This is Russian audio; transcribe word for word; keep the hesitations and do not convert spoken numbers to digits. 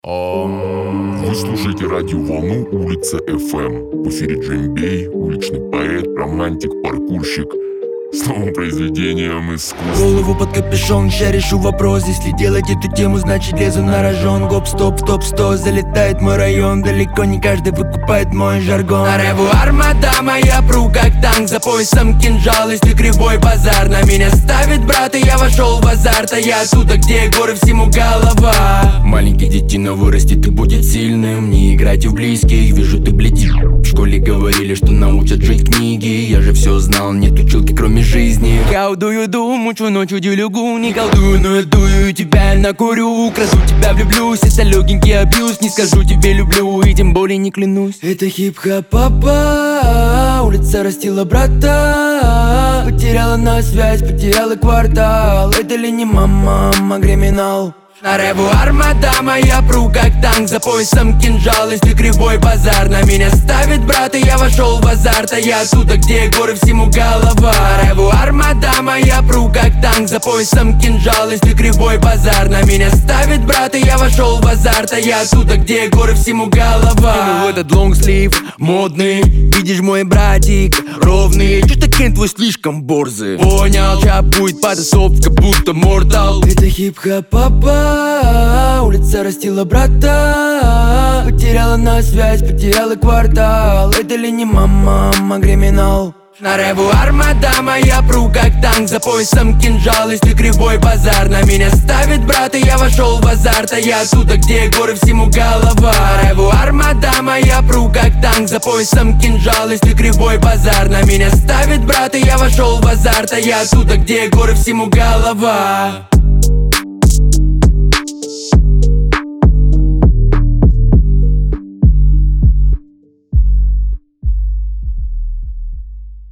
Вы слушаете радиоволну улица эф эм. В эфире Джеймбей, уличный поэт, романтик, паркурщик. Словом, произведением искусства. Голову под капюшон, ща решу вопрос. Если делать эту тему, значит лезу на рожон. Гоп, стоп, стоп, сто, залетает мой район. Далеко не каждый выкупает мой жаргон. На реву армада моя, пру как танк. За поясом кинжал, если кривой базар на меня ставит брат, и я вошел в азарт. А я оттуда, где горы, всему голова. Маленький детина вырастет и будет сильным. Не играйте в близких, вижу ты бледишь. В школе говорили, что научат жить книги. Я же все знал, нет училки кроме жизни. Колдую, думаю, ночью делюгу. Не колдую, но я дую, тебя накурю. Украду тебя, влюблюсь, это легенький абьюз. Не скажу тебе люблю и тем более не клянусь. Это хип-хоп, папа. Улица растила брата. Потеряла на связь, потеряла квартал. Это ли не мама, мама криминал? На реву армада моя, пру как танк. За поясом кинжал, если кривой базар на меня ставит брат, и я вошел в азарт. А я оттуда, где горы, всему голова. На реву армада моя, пру как танк. За поясом кинжал, если кривой базар на меня ставит брат, и я вошел в азарт. А я оттуда, где горы, всему голова. В этот лонгслив модный, видишь мой братик ровный. Чё такой твой слишком борзый? Понял, ща будет потасовка, будто мортал. Это хип-хоп, папа. Улица растила брата. Потеряла на связь, потеряла квартал. Это ли не мама, мама криминал? На реву армада моя, пру как танк. За поясом кинжал, если кривой базар на меня ставит брат, и я вошел в азарт. А я оттуда, где горы, всему голова. На реву армада моя, пру как танк. За поясом кинжал, если кривой базар на меня ставит брат, и я вошел в азарт. А я оттуда, где горы, всему голова.